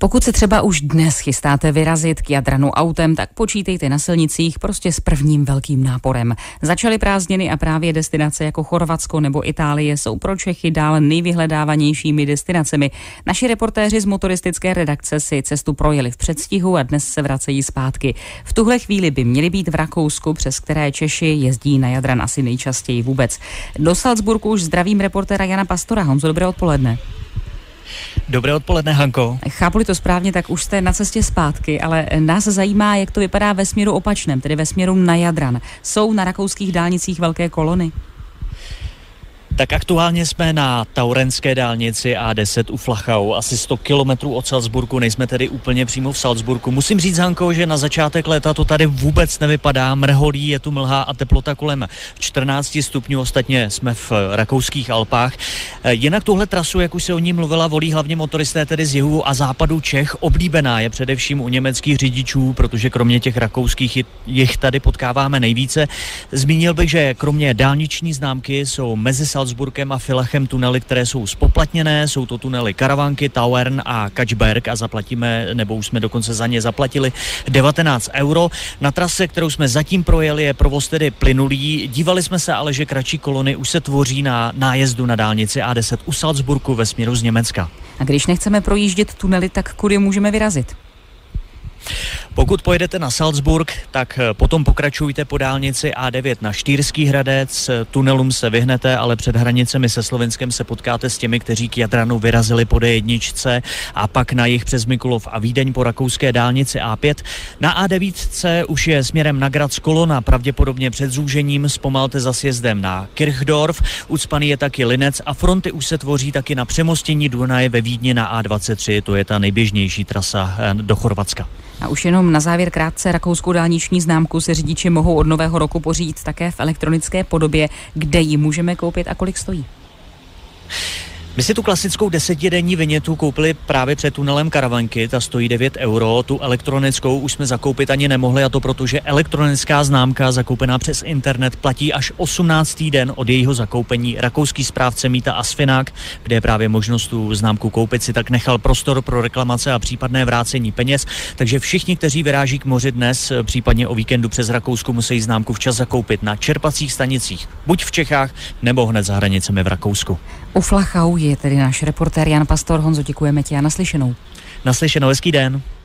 Pokud se třeba už dnes chystáte vyrazit k Jadranu autem, tak počítejte na silnicích prostě s prvním velkým náporem. Začaly prázdniny a právě destinace jako Chorvatsko nebo Itálie jsou pro Čechy dále nejvyhledávanějšími destinacemi. Naši reportéři z motoristické redakce si cestu projeli v předstihu a dnes se vracejí zpátky. V tuhle chvíli by měli být v Rakousku, přes které Češi jezdí na Jadran asi nejčastěji vůbec. Do Salzburgu už zdravím reportéra Jana Pastora. Honzo, dobré odpoledne. Dobré odpoledne, Hanko. Chápu-li to správně, tak už jste na cestě zpátky, ale nás zajímá, jak to vypadá ve směru opačném, tedy ve směru na Jadran. Jsou na rakouských dálnicích velké kolony? Tak aktuálně jsme na taurenské dálnici A10 u Flachau, asi 100 kilometrů od Salzburgu, nejsme tedy úplně přímo v Salzburgu. Musím říct, Hanko, že na začátek léta to tady vůbec nevypadá, mrholí, je tu mlha a teplota kolem 14 stupňů, ostatně jsme v rakouských Alpách. Jinak tuhle trasu, jak už se o ní mluvila, volí hlavně motoristé tedy z jihu a západu Čech. Oblíbená je především u německých řidičů, protože kromě těch rakouských jich tady potkáváme nejvíce. Zmínil bych, že kromě dálniční známky jsou mezi Salzburgem a Villachem tunely, které jsou spoplatněné, jsou to tunely Karavanky, Tauern a Kačberg a zaplatíme, nebo už jsme dokonce za ně zaplatili 19 €. Na trase, kterou jsme zatím projeli, je provoz tedy plynulý. Dívali jsme se ale, že kratší kolony už se tvoří na nájezdu na dálnici A10 u Salzburgu ve směru z Německa. A když nechceme projíždět tunely, tak kudy můžeme vyrazit? Pokud pojedete na Salzburg, tak potom pokračujte po dálnici A9 na Štýrský Hradec. Tunelům se vyhnete, ale před hranicemi se Slovinskem se potkáte s těmi, kteří k Jadranu vyrazili po D1 a pak na jih přes Mikulov a Vídeň po rakouské dálnici A5. Na A9 už je směrem na Graz kolona, pravděpodobně před zúžením, zpomalte za sjezdem na Kirchdorf. Ucpaný je taky Linec a fronty už se tvoří taky na přemostění Dunaje ve Vídni na A23, to je ta nejběžnější trasa do Chorvatska. A už jenom na závěr krátce, rakouskou dálniční známku si řidiči mohou od nového roku pořídit také v elektronické podobě. Kde ji můžeme koupit a kolik stojí? My si tu klasickou 10denní vinětu koupili právě před tunelem Karavanky, ta stojí 9 €, tu elektronickou už jsme zakoupit ani nemohli, a to proto, že elektronická známka zakoupená přes internet platí až 18. den od jejího zakoupení. Rakouský správce mýta Asfinag, kde je právě možnost tu známku koupit, si tak nechal prostor pro reklamace a případné vrácení peněz, takže všichni, kteří vyráží k moři dnes, případně o víkendu přes Rakousko, musí známku včas zakoupit na čerpacích stanicích, buď v Čechách, nebo hned za hranicemi v Rakousku. U Flachau je tedy náš reportér Jan Pastor. Honzo, děkujeme ti a naslyšenou. Naslyšenou, hezký den.